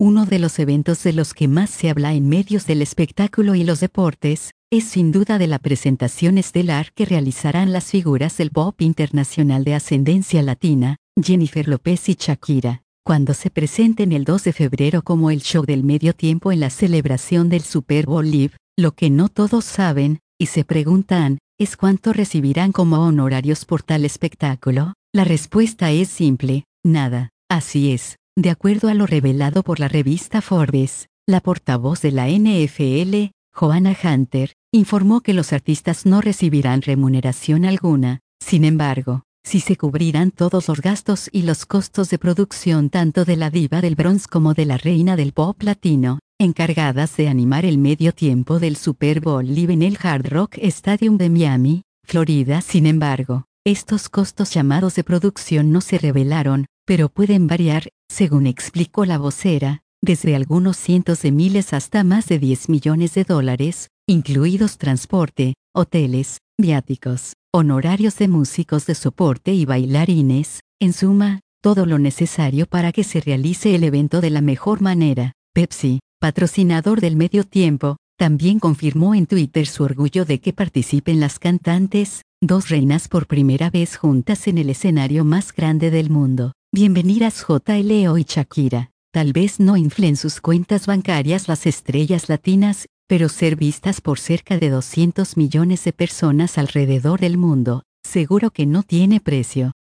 Uno de los eventos de los que más se habla en medios del espectáculo y los deportes, es sin duda de la presentación estelar que realizarán las figuras del pop internacional de ascendencia latina, Jennifer López y Shakira, cuando se presenten el 2 de febrero como el show del medio tiempo en la celebración del Super Bowl Live. Lo que no todos saben, y se preguntan, es cuánto recibirán como honorarios por tal espectáculo. La respuesta es simple, nada. Así es. De acuerdo a lo revelado por la revista Forbes, la portavoz de la NFL, Joanna Hunter, informó que los artistas no recibirán remuneración alguna. Sin embargo, sí se cubrirán todos los gastos y los costos de producción tanto de la diva del Bronx como de la reina del pop latino, encargadas de animar el medio tiempo del Super Bowl Live en el Hard Rock Stadium de Miami, Florida. Sin embargo, estos costos llamados de producción no se revelaron, pero pueden variar, según explicó la vocera, desde algunos cientos de miles hasta más de 10 millones de dólares, incluidos transporte, hoteles, viáticos, honorarios de músicos de soporte y bailarines, en suma, todo lo necesario para que se realice el evento de la mejor manera. Pepsi, patrocinador del medio tiempo, también confirmó en Twitter su orgullo de que participen las cantantes, dos reinas por primera vez juntas en el escenario más grande del mundo. Bienvenidas JLO y Shakira. Tal vez no inflen sus cuentas bancarias las estrellas latinas, pero ser vistas por cerca de 200 millones de personas alrededor del mundo, seguro que no tiene precio.